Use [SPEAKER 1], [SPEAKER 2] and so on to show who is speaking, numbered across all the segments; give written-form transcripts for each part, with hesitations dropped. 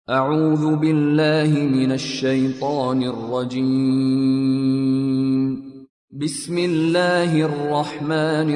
[SPEAKER 1] أعوذ بالله من الشيطان الرجيم بسم الله الرحمن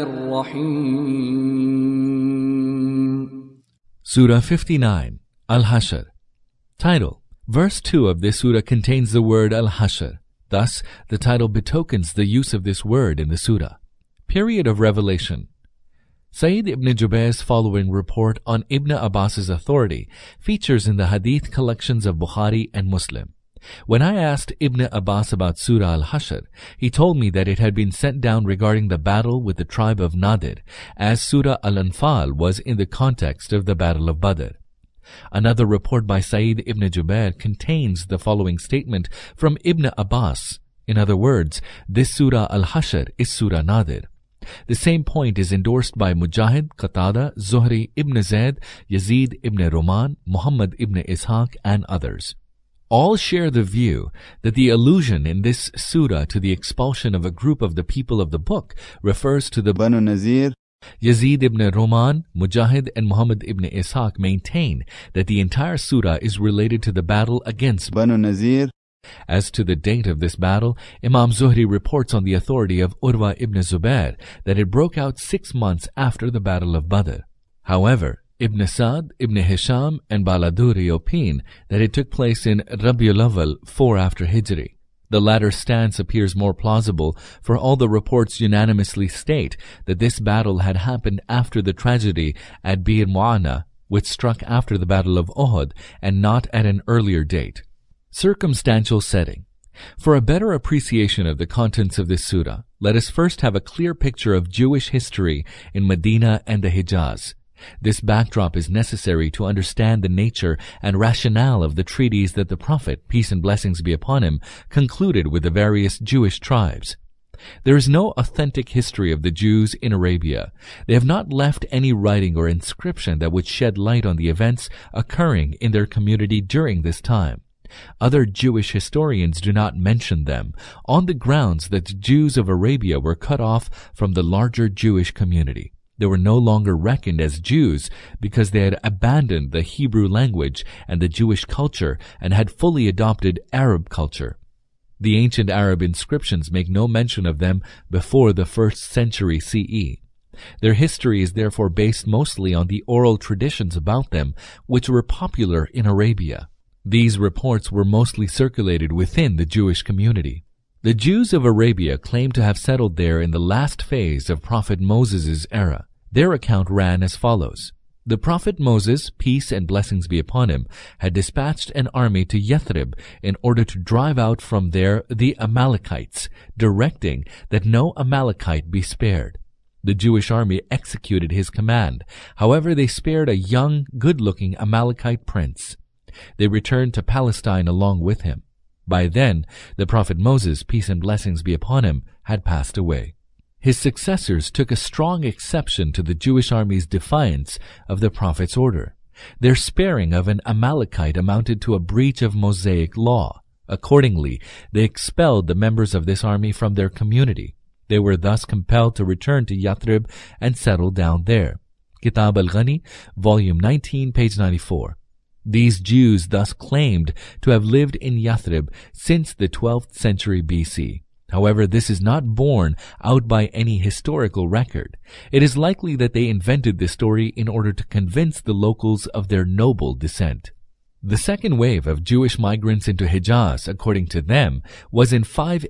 [SPEAKER 1] الرحيم
[SPEAKER 2] Surah 59, Al-Hashr. Title. Verse 2 of this surah contains the word Al-Hashr. Thus, the title betokens the use of this word in the surah. Period of revelation. Sayyid ibn Jubayr's following report on Ibn Abbas's authority features in the hadith collections of Bukhari and Muslim. When I asked Ibn Abbas about Surah Al-Hashr, he told me that it had been sent down regarding the battle with the tribe of Nadir, as Surah Al-Anfal was in the context of the Battle of Badr. Another report by Sayyid ibn Jubayr contains the following statement from Ibn Abbas. In other words, this Surah Al-Hashr is Surah Nadir. The same point is endorsed by Mujahid, Qatada, Zuhri, Ibn Zayd, Yazid ibn Roman, Muhammad ibn Ishaq, and others. All share the view that the allusion in this surah to the expulsion of a group of the people of the book refers to the
[SPEAKER 3] Banu Nazir.
[SPEAKER 2] Yazid ibn Roman, Mujahid, and Muhammad ibn Ishaq maintain that the entire surah is related to the battle against
[SPEAKER 3] Banu Nazir.
[SPEAKER 2] As to the date of this battle, Imam Zuhri reports on the authority of Urwa ibn Zubair that it broke out 6 months after the Battle of Badr. However, Ibn Sa'd, Ibn Hisham, and Baladuri opine that it took place in Rabiul Awwal 4 after Hijri. The latter stance appears more plausible, for all the reports unanimously state that this battle had happened after the tragedy at Bir Mu'ana, which struck after the Battle of Uhud, and not at an earlier date. Circumstantial setting. For a better appreciation of the contents of this surah, let us first have a clear picture of Jewish history in Medina and the Hijaz. This backdrop is necessary to understand the nature and rationale of the treaties that the Prophet, peace and blessings be upon him, concluded with the various Jewish tribes. There is no authentic history of the Jews in Arabia. They have not left any writing or inscription that would shed light on the events occurring in their community during this time. Other Jewish historians do not mention them, on the grounds that the Jews of Arabia were cut off from the larger Jewish community. They were no longer reckoned as Jews because they had abandoned the Hebrew language and the Jewish culture and had fully adopted Arab culture. The ancient Arab inscriptions make no mention of them before the 1st century CE. Their history is therefore based mostly on the oral traditions about them, which were popular in Arabia. These reports were mostly circulated within the Jewish community. The Jews of Arabia claim to have settled there in the last phase of Prophet Moses' era. Their account ran as follows. The Prophet Moses, peace and blessings be upon him, had dispatched an army to Yathrib in order to drive out from there the Amalekites, directing that no Amalekite be spared. The Jewish army executed his command. However, they spared a young, good-looking Amalekite prince. They returned to Palestine along with him. By then, the Prophet Moses, peace and blessings be upon him, had passed away. His successors took a strong exception to the Jewish army's defiance of the Prophet's order. Their sparing of an Amalekite amounted to a breach of Mosaic law. Accordingly, they expelled the members of this army from their community. They were thus compelled to return to Yathrib and settle down there. Kitab al-Ghani, Volume 19, page 94. These Jews thus claimed to have lived in Yathrib since the 12th century BC. However, this is not borne out by any historical record. It is likely that they invented this story in order to convince the locals of their noble descent. The second wave of Jewish migrants into Hijaz, according to them, was in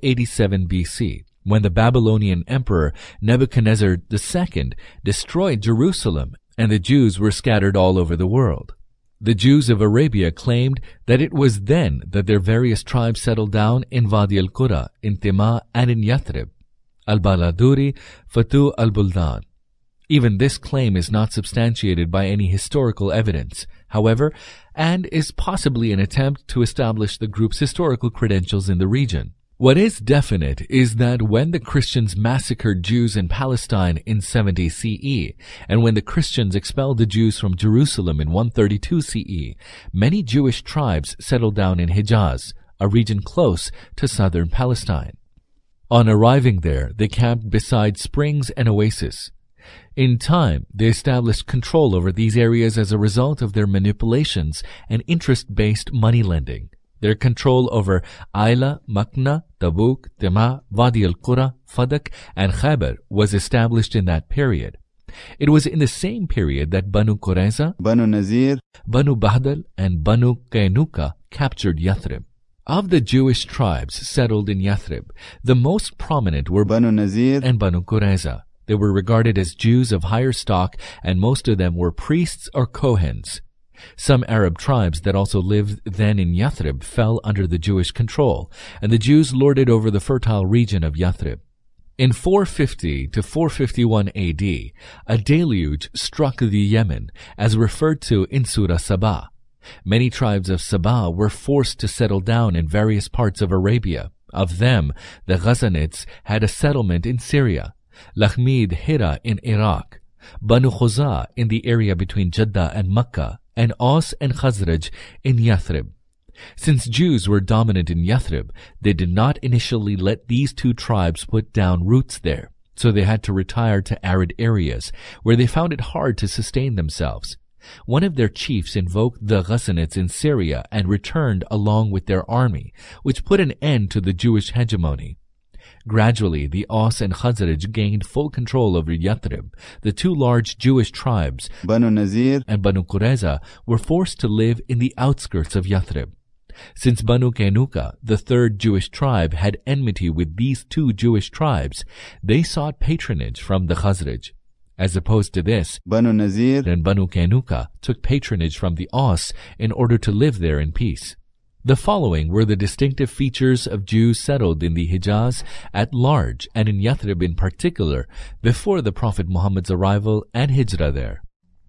[SPEAKER 2] 587 BC, when the Babylonian emperor Nebuchadnezzar II destroyed Jerusalem and the Jews were scattered all over the world. The Jews of Arabia claimed that it was then that their various tribes settled down in Wadi al-Qura, in Tima, and in Yathrib. Al-Baladuri, Fatu al-Buldan. Even this claim is not substantiated by any historical evidence, however, and is possibly an attempt to establish the group's historical credentials in the region. What is definite is that when the Christians massacred Jews in Palestine in 70 CE, and when the Christians expelled the Jews from Jerusalem in 132 CE, many Jewish tribes settled down in Hijaz, a region close to southern Palestine. On arriving there, they camped beside springs and oases. In time, they established control over these areas as a result of their manipulations and interest-based money lending. Their control over Ayla, Makna, Tabuk, Tema, Wadi al-Qura, Fadak, and Khaybar was established in that period. It was in the same period that Banu Qurayza,
[SPEAKER 3] Banu Nazir,
[SPEAKER 2] Banu Bahdal, and Banu Qaynuqa captured Yathrib. Of the Jewish tribes settled in Yathrib, the most prominent were
[SPEAKER 3] Banu Nazir,
[SPEAKER 2] and Banu Qurayza. They were regarded as Jews of higher stock, and most of them were priests or Kohens. Some Arab tribes that also lived then in Yathrib fell under the Jewish control, and the Jews lorded over the fertile region of Yathrib. In 450 to 451 AD, a deluge struck the Yemen, as referred to in Surah Sabah. Many tribes of Sabah were forced to settle down in various parts of Arabia. Of them, the Ghazanids had a settlement in Syria, Lakhmid Hira in Iraq, Banu Khuza in the area between Jeddah and Makkah, and Aus and Khazraj in Yathrib. Since Jews were dominant in Yathrib, they did not initially let these two tribes put down roots there, so they had to retire to arid areas, where they found it hard to sustain themselves. One of their chiefs invoked the Ghazanids in Syria and returned along with their army, which put an end to the Jewish hegemony. Gradually, the Aus and Khazraj gained full control over Yathrib. The two large Jewish tribes,
[SPEAKER 3] Banu Nazir,
[SPEAKER 2] and Banu Qurayza, were forced to live in the outskirts of Yathrib. Since Banu Qaynuqa, the third Jewish tribe, had enmity with these two Jewish tribes, they sought patronage from the Khazraj. As opposed to this,
[SPEAKER 3] Banu Nazir,
[SPEAKER 2] and Banu Qaynuqa took patronage from the Aus in order to live there in peace. The following were the distinctive features of Jews settled in the Hijaz at large and in Yathrib in particular before the Prophet Muhammad's arrival and hijrah there.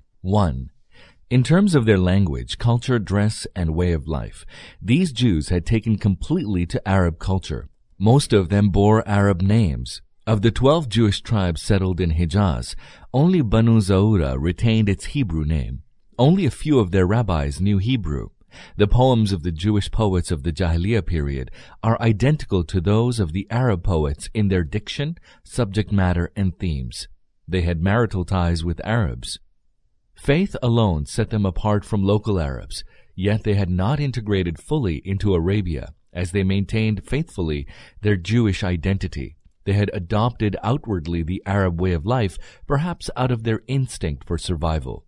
[SPEAKER 2] 1. In terms of their language, culture, dress, and way of life, these Jews had taken completely to Arab culture. Most of them bore Arab names. Of the 12 Jewish tribes settled in Hijaz, only Banu Zawra retained its Hebrew name. Only a few of their rabbis knew Hebrew. The poems of the Jewish poets of the Jahiliyyah period are identical to those of the Arab poets in their diction, subject matter, and themes. They had marital ties with Arabs. Faith alone set them apart from local Arabs, yet they had not integrated fully into Arabia, as they maintained faithfully their Jewish identity. They had adopted outwardly the Arab way of life, perhaps out of their instinct for survival.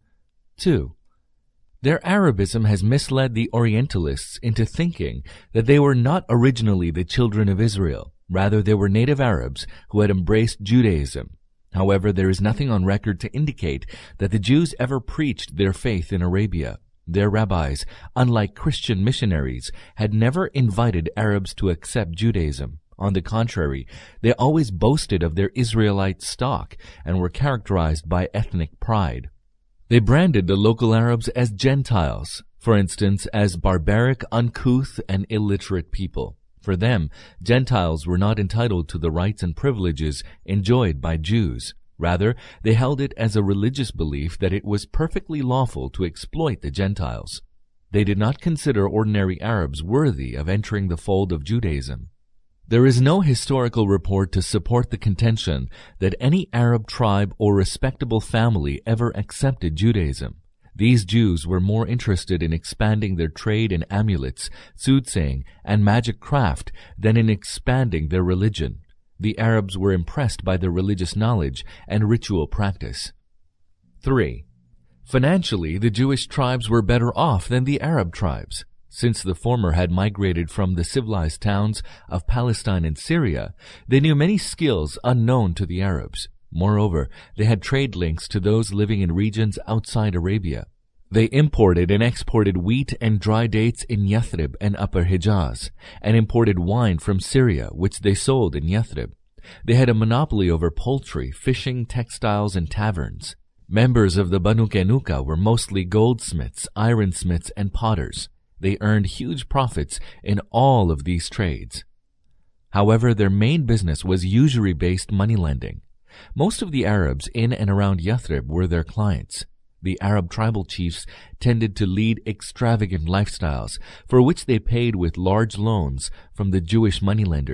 [SPEAKER 2] 2. Their Arabism has misled the Orientalists into thinking that they were not originally the children of Israel. Rather, they were native Arabs who had embraced Judaism. However, there is nothing on record to indicate that the Jews ever preached their faith in Arabia. Their rabbis, unlike Christian missionaries, had never invited Arabs to accept Judaism. On the contrary, they always boasted of their Israelite stock and were characterized by ethnic pride. They branded the local Arabs as Gentiles, for instance, as barbaric, uncouth, and illiterate people. For them, Gentiles were not entitled to the rights and privileges enjoyed by Jews. Rather, they held it as a religious belief that it was perfectly lawful to exploit the Gentiles. They did not consider ordinary Arabs worthy of entering the fold of Judaism. There is no historical report to support the contention that any Arab tribe or respectable family ever accepted Judaism. These Jews were more interested in expanding their trade in amulets, soothsaying, and magic craft than in expanding their religion. The Arabs were impressed by their religious knowledge and ritual practice. 3. Financially, the Jewish tribes were better off than the Arab tribes. Since the former had migrated from the civilized towns of Palestine and Syria, they knew many skills unknown to the Arabs. Moreover, they had trade links to those living in regions outside Arabia. They imported and exported wheat and dry dates in Yathrib and Upper Hijaz, and imported wine from Syria, which they sold in Yathrib. They had a monopoly over poultry, fishing, textiles, and taverns. Members of the Banu Qaynuqa were mostly goldsmiths, ironsmiths, and potters. They earned huge profits in all of these trades. However, their main business was usury-based money lending. Most of the Arabs in and around Yathrib were their clients. The Arab tribal chiefs tended to lead extravagant lifestyles, for which they paid with large loans from the Jewish moneylenders.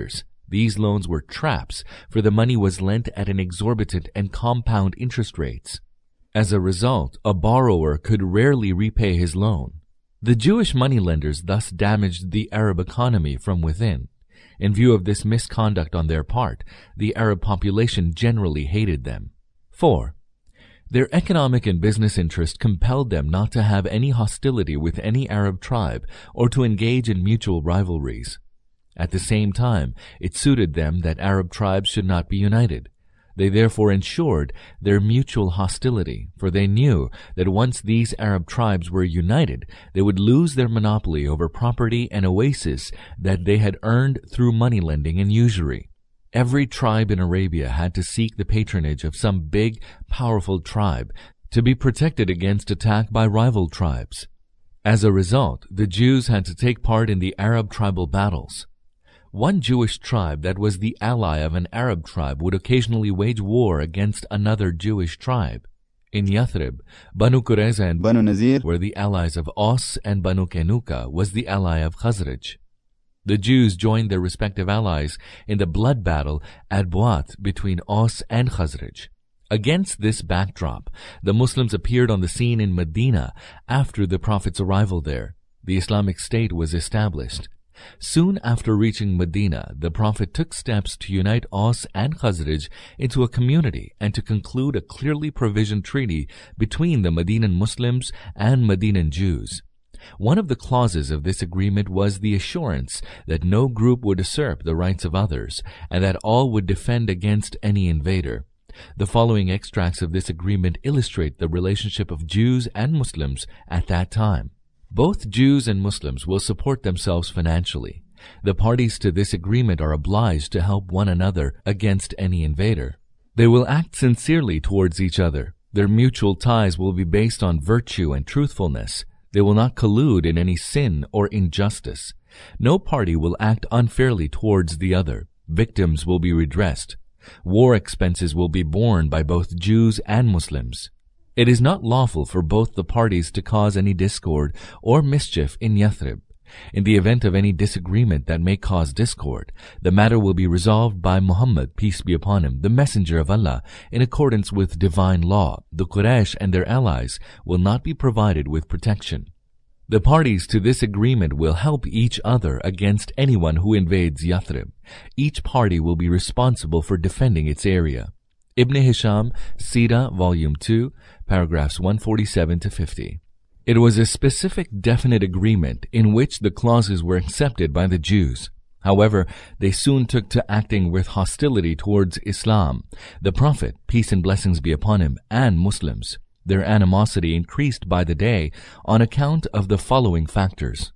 [SPEAKER 2] These loans were traps, for the money was lent at an exorbitant and compound interest rates. As a result, a borrower could rarely repay his loan. The Jewish moneylenders thus damaged the Arab economy from within. In view of this misconduct on their part, the Arab population generally hated them. 4. Their economic and business interest compelled them not to have any hostility with any Arab tribe or to engage in mutual rivalries. At the same time, it suited them that Arab tribes should not be united. They therefore ensured their mutual hostility, for they knew that once these Arab tribes were united, they would lose their monopoly over property and oasis that they had earned through money lending and usury. Every tribe in Arabia had to seek the patronage of some big, powerful tribe to be protected against attack by rival tribes. As a result, the Jews had to take part in the Arab tribal battles. One Jewish tribe that was the ally of an Arab tribe would occasionally wage war against another Jewish tribe. In Yathrib, Banu Qurayza and
[SPEAKER 3] Banu Nazir
[SPEAKER 2] were the allies of Aus, and Banu Kenuka was the ally of Khazraj. The Jews joined their respective allies in the blood battle at Buat between Aus and Khazraj. Against this backdrop, the Muslims appeared on the scene in Medina after the Prophet's arrival there. The Islamic State was established. Soon after reaching Medina, the Prophet took steps to unite Aus and Khazraj into a community and to conclude a clearly provisioned treaty between the Medinan Muslims and Medinan Jews. One of the clauses of this agreement was the assurance that no group would usurp the rights of others and that all would defend against any invader. The following extracts of this agreement illustrate the relationship of Jews and Muslims at that time. Both Jews and Muslims will support themselves financially. The parties to this agreement are obliged to help one another against any invader. They will act sincerely towards each other. Their mutual ties will be based on virtue and truthfulness. They will not collude in any sin or injustice. No party will act unfairly towards the other. Victims will be redressed. War expenses will be borne by both Jews and Muslims. It is not lawful for both the parties to cause any discord or mischief in Yathrib. In the event of any disagreement that may cause discord, the matter will be resolved by Muhammad, peace be upon him, the messenger of Allah, in accordance with divine law. The Quraysh and their allies will not be provided with protection. The parties to this agreement will help each other against anyone who invades Yathrib. Each party will be responsible for defending its area. Ibn Hisham, Sira, Volume 2, paragraphs 147 to 50. It was a specific, definite agreement in which the clauses were accepted by the Jews. However, they soon took to acting with hostility towards Islam, the Prophet, peace and blessings be upon him, and Muslims. Their animosity increased by the day on account of the following factors.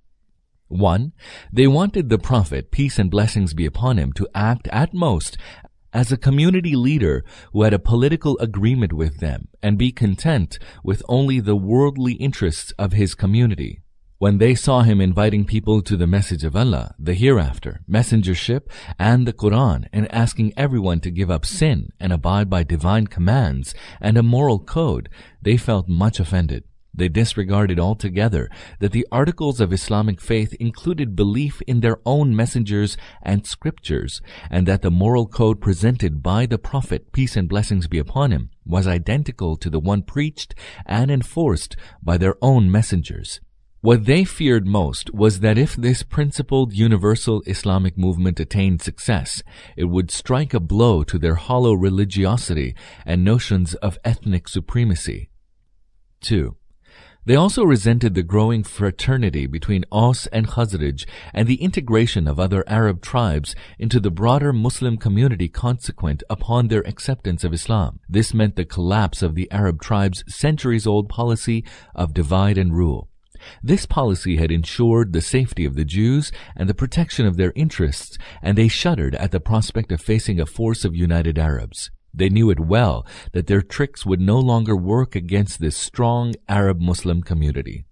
[SPEAKER 2] 1. They wanted the Prophet, peace and blessings be upon him, to act at most as a community leader who had a political agreement with them and be content with only the worldly interests of his community. When they saw him inviting people to the message of Allah, the hereafter, messengership, and the Quran, and asking everyone to give up sin and abide by divine commands and a moral code, they felt much offended. They disregarded altogether that the articles of Islamic faith included belief in their own messengers and scriptures, and that the moral code presented by the Prophet, peace and blessings be upon him, was identical to the one preached and enforced by their own messengers. What they feared most was that if this principled universal Islamic movement attained success, it would strike a blow to their hollow religiosity and notions of ethnic supremacy. 2. They also resented the growing fraternity between Aus and Khazraj and the integration of other Arab tribes into the broader Muslim community consequent upon their acceptance of Islam. This meant the collapse of the Arab tribes' centuries-old policy of divide and rule. This policy had ensured the safety of the Jews and the protection of their interests, and they shuddered at the prospect of facing a force of united Arabs. They knew it well that their tricks would no longer work against this strong Arab Muslim community.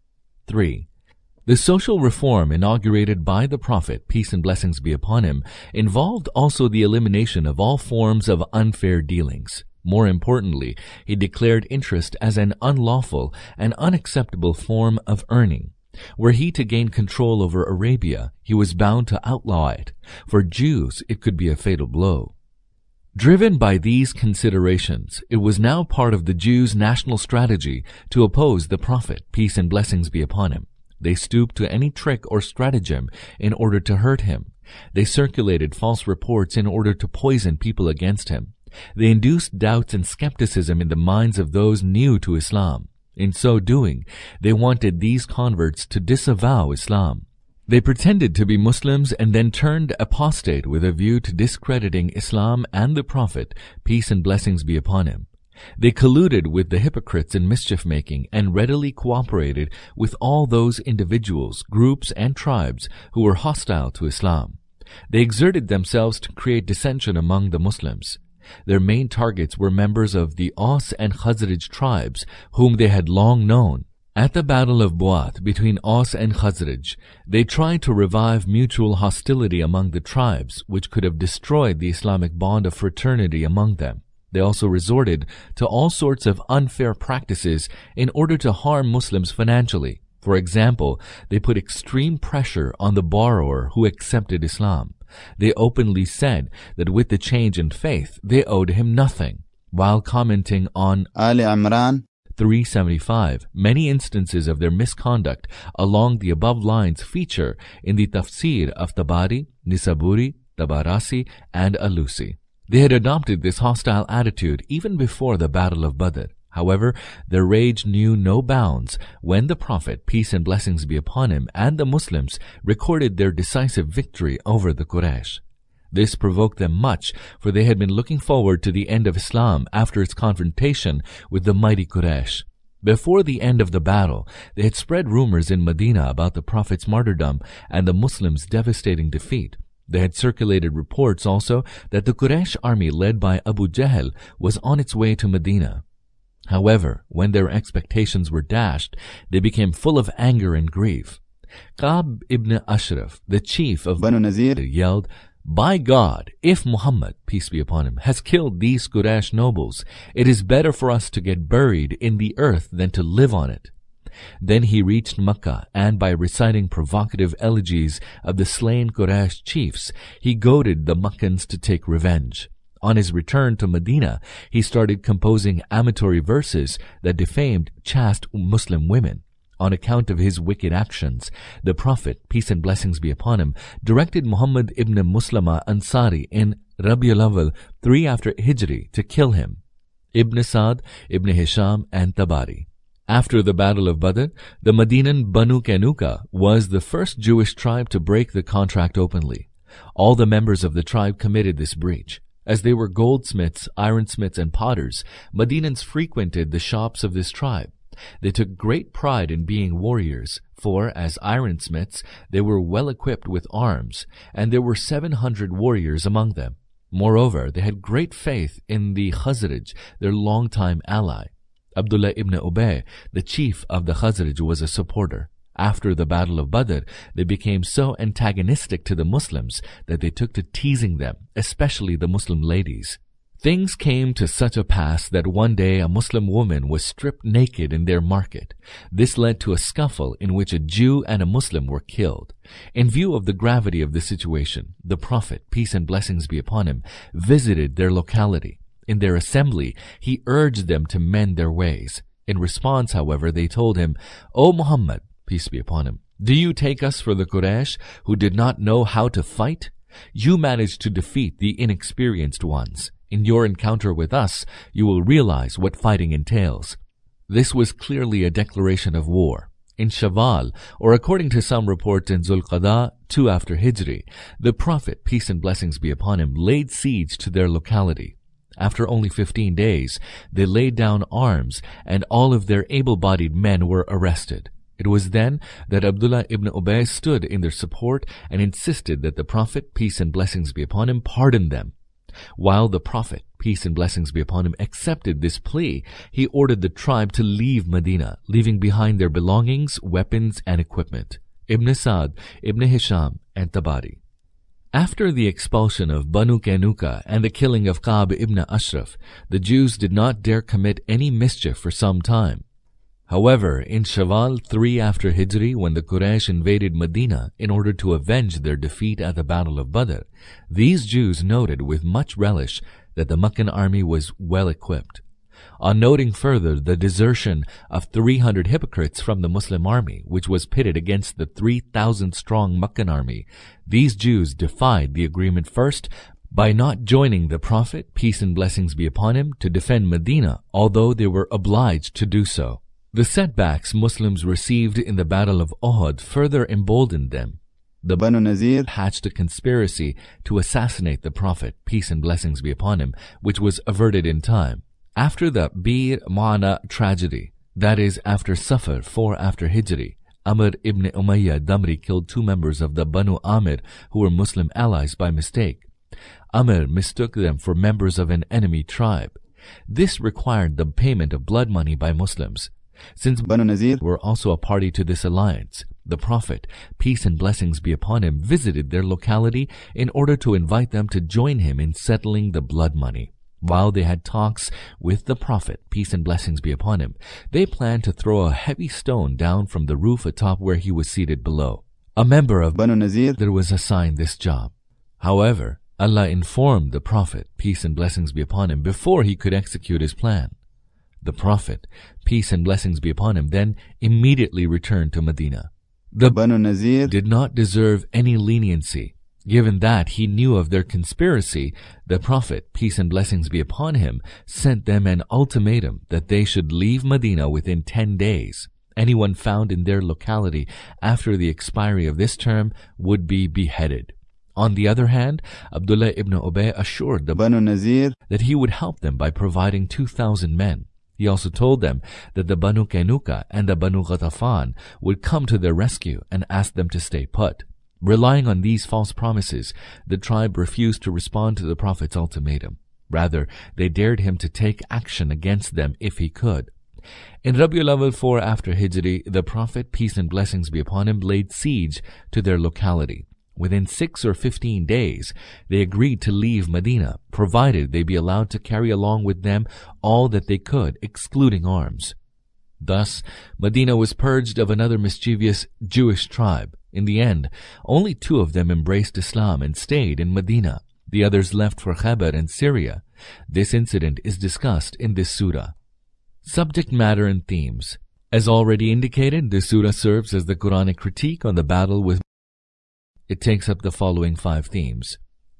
[SPEAKER 2] 3. The social reform inaugurated by the Prophet, peace and blessings be upon him, involved also the elimination of all forms of unfair dealings. More importantly, he declared interest as an unlawful and unacceptable form of earning. Were he to gain control over Arabia, he was bound to outlaw it. For Jews, it could be a fatal blow. Driven by these considerations, it was now part of the Jews' national strategy to oppose the Prophet, peace and blessings be upon him. They stooped to any trick or stratagem in order to hurt him. They circulated false reports in order to poison people against him. They induced doubts and skepticism in the minds of those new to Islam. In so doing, they wanted these converts to disavow Islam. They pretended to be Muslims and then turned apostate with a view to discrediting Islam and the Prophet, peace and blessings be upon him. They colluded with the hypocrites in mischief-making and readily cooperated with all those individuals, groups, and tribes who were hostile to Islam. They exerted themselves to create dissension among the Muslims. Their main targets were members of the Aus and Khazraj tribes, whom they had long known. At the Battle of Buat between Aus and Khazraj, they tried to revive mutual hostility among the tribes, which could have destroyed the Islamic bond of fraternity among them. They also resorted to all sorts of unfair practices in order to harm Muslims financially. For example, they put extreme pressure on the borrower who accepted Islam. They openly said that with the change in faith, they owed him nothing. While commenting on
[SPEAKER 3] Ali Imran
[SPEAKER 2] 375, many instances of their misconduct along the above lines feature in the tafsir of Tabari, Nisaburi, Tabarasi, and Alusi. They had adopted this hostile attitude even before the Battle of Badr. However, their rage knew no bounds when the Prophet, peace and blessings be upon him, and the Muslims recorded their decisive victory over the Quraysh. This provoked them much, for they had been looking forward to the end of Islam after its confrontation with the mighty Quraysh. Before the end of the battle, they had spread rumors in Medina about the Prophet's martyrdom and the Muslims' devastating defeat. They had circulated reports also that the Quraysh army led by Abu Jahl was on its way to Medina. However, when their expectations were dashed, they became full of anger and grief. Ka'b ibn Ashraf, the chief of
[SPEAKER 3] Banu Nazir,
[SPEAKER 2] yelled, "By God, if Muhammad, peace be upon him, has killed these Quraysh nobles, it is better for us to get buried in the earth than to live on it." Then he reached Mecca, and by reciting provocative elegies of the slain Quraysh chiefs, he goaded the Meccans to take revenge. On his return to Medina, he started composing amatory verses that defamed chaste Muslim women. On account of his wicked actions, the Prophet, peace and blessings be upon him, directed Muhammad ibn Muslama Ansari in Rabiul Awwal 3 after Hijri to kill him. Ibn Sa'd, Ibn Hisham, and Tabari. After the Battle of Badr, the Medinan Banu Kanuka was the first Jewish tribe to break the contract openly. All the members of the tribe committed this breach. As they were goldsmiths, ironsmiths, and potters, Medinans frequented the shops of this tribe. They took great pride in being warriors, for as ironsmiths they were well equipped with arms, and there were 700 warriors among them. Moreover, they had great faith in the Khazraj, their longtime ally. Abdullah ibn Ubay, the chief of the Khazraj, was a supporter. After the Battle of Badr, they became so antagonistic to the Muslims that they took to teasing them, especially the Muslim ladies. Things came to such a pass that one day a Muslim woman was stripped naked in their market. This led to a scuffle in which a Jew and a Muslim were killed. In view of the gravity of the situation, the Prophet, peace and blessings be upon him, visited their locality. In their assembly, he urged them to mend their ways. In response, however, they told him, "O Muhammad, peace be upon him, do you take us for the Quraysh who did not know how to fight? You managed to defeat the inexperienced ones. In your encounter with us, you will realize what fighting entails." This was clearly a declaration of war. In Shawwal, or according to some reports in Zulqa'dah 2 after Hijri, the Prophet, peace and blessings be upon him, laid siege to their locality. After only 15 days, they laid down arms, and all of their able-bodied men were arrested. It was then that Abdullah ibn Ubay stood in their support and insisted that the Prophet, peace and blessings be upon him, pardon them. While the Prophet, peace and blessings be upon him, accepted this plea, he ordered the tribe to leave Medina, leaving behind their belongings, weapons, and equipment. Ibn Sa'd, Ibn Hisham, and Tabari. After the expulsion of Banu Kanuka and the killing of Ka'b ibn Ashraf, the Jews did not dare commit any mischief for some time. However, in Shawwal 3 after Hijri, when the Quraysh invaded Medina in order to avenge their defeat at the Battle of Badr, these Jews noted with much relish that the Meccan army was well equipped. On noting further the desertion of 300 hypocrites from the Muslim army, which was pitted against the 3,000-strong Meccan army, these Jews defied the agreement first by not joining the Prophet, peace and blessings be upon him, to defend Medina, although they were obliged to do so. The setbacks Muslims received in the Battle of Uhud further emboldened them. The
[SPEAKER 3] Banu Nazir
[SPEAKER 2] hatched a conspiracy to assassinate the Prophet, peace and blessings be upon him, which was averted in time. After the Bir Ma'ana tragedy, that is, after Safar 4 after Hijri, Amr ibn Umayyah Damri killed 2 members of the Banu Amir who were Muslim allies by mistake. Amr mistook them for members of an enemy tribe. This required the payment of blood money by Muslims. Since
[SPEAKER 3] Banu Nazir
[SPEAKER 2] were also a party to this alliance, the Prophet, peace and blessings be upon him, visited their locality in order to invite them to join him in settling the blood money. While they had talks with the Prophet, peace and blessings be upon him, they planned to throw a heavy stone down from the roof atop where he was seated below. A member of
[SPEAKER 3] Banu Nazir
[SPEAKER 2] was assigned this job. However, Allah informed the Prophet, peace and blessings be upon him, before he could execute his plan. The Prophet, peace and blessings be upon him, then immediately returned to Medina. The
[SPEAKER 3] Banu Nazir
[SPEAKER 2] did not deserve any leniency. Given that he knew of their conspiracy, the Prophet, peace and blessings be upon him, sent them an ultimatum that they should leave Medina within 10 days. Anyone found in their locality after the expiry of this term would be beheaded. On the other hand, Abdullah ibn Ubay assured the
[SPEAKER 3] Banu Nazir
[SPEAKER 2] that he would help them by providing 2,000 men. He also told them that the Banu Qaynuqa and the Banu Ghatafan would come to their rescue and ask them to stay put. Relying on these false promises, the tribe refused to respond to the Prophet's ultimatum. Rather, they dared him to take action against them if he could. In Rabiul Awwal 4 after Hijri, the Prophet, peace and blessings be upon him, laid siege to their locality. Within 6 or 15 days, they agreed to leave Medina, provided they be allowed to carry along with them all that they could, excluding arms. Thus, Medina was purged of another mischievous Jewish tribe. In the end, only 2 of them embraced Islam and stayed in Medina. The others left for Khaybar and Syria. This incident is discussed in this surah. Subject matter and themes. As already indicated, this surah serves as the Quranic critique on the battle with. It takes up the following 5 themes.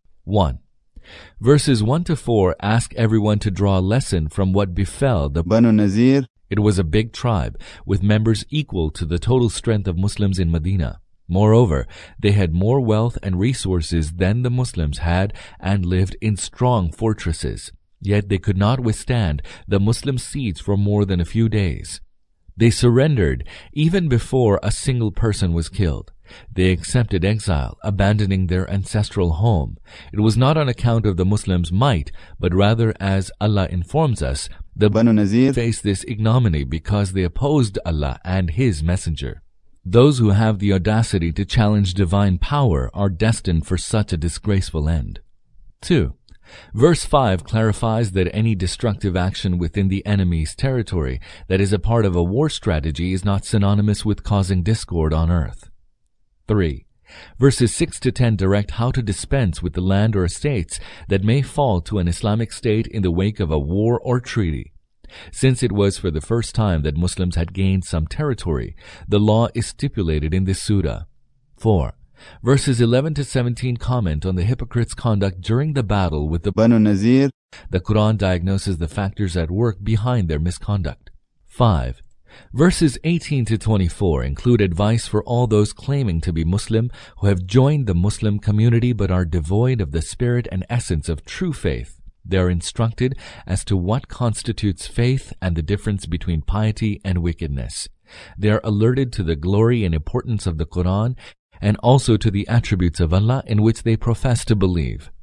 [SPEAKER 2] 1. Verses 1 to 4 ask everyone to draw a lesson from what befell the
[SPEAKER 3] Banu Nazir.
[SPEAKER 2] It was a big tribe with members equal to the total strength of Muslims in Medina. Moreover, they had more wealth and resources than the Muslims had and lived in strong fortresses. Yet they could not withstand the Muslim siege for more than a few days. They surrendered even before a single person was killed. They accepted exile, abandoning their ancestral home. It was not on account of the Muslims' might, but rather, as Allah informs us, the
[SPEAKER 3] Banu Nazir
[SPEAKER 2] faced this ignominy because they opposed Allah and His Messenger. Those who have the audacity to challenge divine power are destined for such a disgraceful end. 2. Verse 5 clarifies that any destructive action within the enemy's territory that is a part of a war strategy is not synonymous with causing discord on earth. 3. Verses 6 to 10 direct how to dispense with the land or estates that may fall to an Islamic state in the wake of a war or treaty. Since it was for the first time that Muslims had gained some territory, the law is stipulated in this surah. 4. Verses 11 to 17 comment on the hypocrites' conduct during the battle with the
[SPEAKER 3] Banu Nazir.
[SPEAKER 2] The Quran diagnoses the factors at work behind their misconduct. 5. Verses 18 to 24 include advice for all those claiming to be Muslim who have joined the Muslim community but are devoid of the spirit and essence of true faith. They are instructed as to what constitutes faith and the difference between piety and wickedness. They are alerted to the glory and importance of the Quran and also to the attributes of Allah in which they profess to believe.